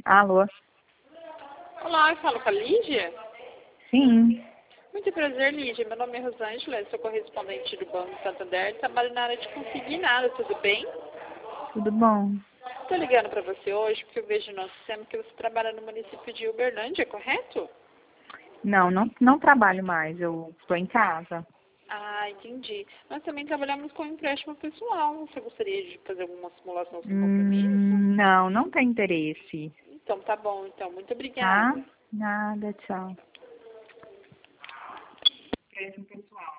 Alô? Olá, eu falo com a Lígia? Sim. Muito prazer, Lígia. Meu nome é Rosângela, eu sou correspondente do Banco Santander e trabalho na área de consignado, tudo bem? Tudo bom? Estou ligando para você hoje porque eu vejo no nosso sistema que você trabalha no município de Uberlândia, correto? Não trabalho mais, eu estou em casa. Ah, entendi. Nós também trabalhamos com empréstimo pessoal. Você gostaria de fazer alguma simulação sem compromisso? Não tem interesse, Então, tá bom. Então, muito tá? obrigada. Nada, tchau. Empréstimo pessoal.